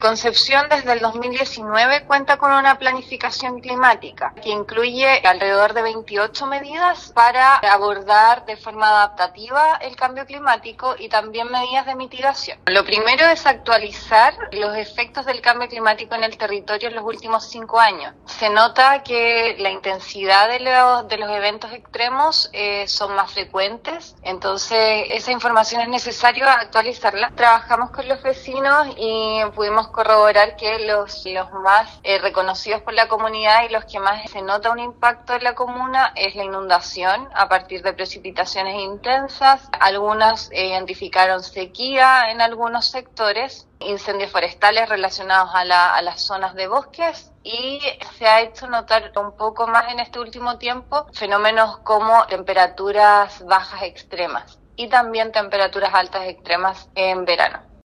Concepción desde el 2019 cuenta con una planificación climática que incluye alrededor de 28 medidas para abordar de forma adaptativa el cambio climático y también medidas de mitigación. Lo primero es actualizar los efectos del cambio climático en el territorio en los últimos 5 años. Se nota que la intensidad de los eventos extremos son más frecuentes, entonces esa información es necesario actualizarla. Trabajamos con los vecinos y pudimos corroborar que los más reconocidos por la comunidad y los que más se nota un impacto en la comuna es la inundación a partir de precipitaciones intensas. Algunas identificaron sequía en algunos sectores, incendios forestales relacionados a las zonas de bosques, y se ha hecho notar un poco más en este último tiempo fenómenos como temperaturas bajas extremas y también temperaturas altas extremas en verano.